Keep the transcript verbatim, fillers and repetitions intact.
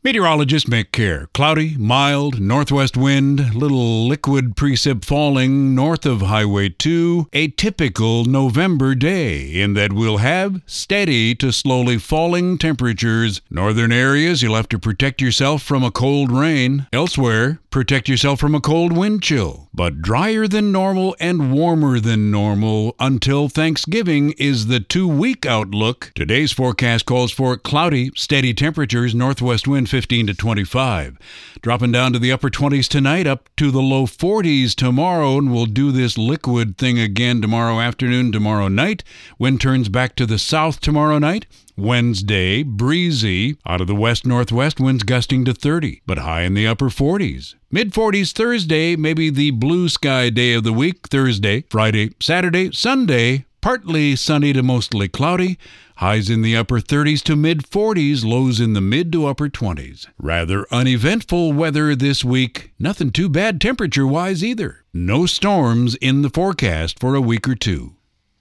Meteorologist Mick Kerr. Cloudy, mild, northwest wind, little liquid precip falling north of Highway two. A typical November day in that we'll have steady to slowly falling temperatures. Northern areas, you'll have to protect yourself from a cold rain. Elsewhere, protect yourself from a cold wind chill. But drier than normal and warmer than normal until Thanksgiving is the two-week outlook. Today's forecast calls for cloudy, steady temperatures, northwest wind fifteen to twenty-five. Dropping down to the upper twenties tonight, up to the low forties tomorrow, and we'll do this liquid thing again tomorrow afternoon, tomorrow night. Wind turns back to the south tomorrow night. Wednesday, breezy. Out of the west-northwest, winds gusting to thirty, but high in the upper forties. mid-forties Thursday, maybe the blue sky day of the week. Thursday, Friday, Saturday, Sunday, partly sunny to mostly cloudy. Highs in the upper thirties to mid-forties, lows in the mid to upper twenties. Rather uneventful weather this week. Nothing too bad temperature-wise either. No storms in the forecast for a week or two.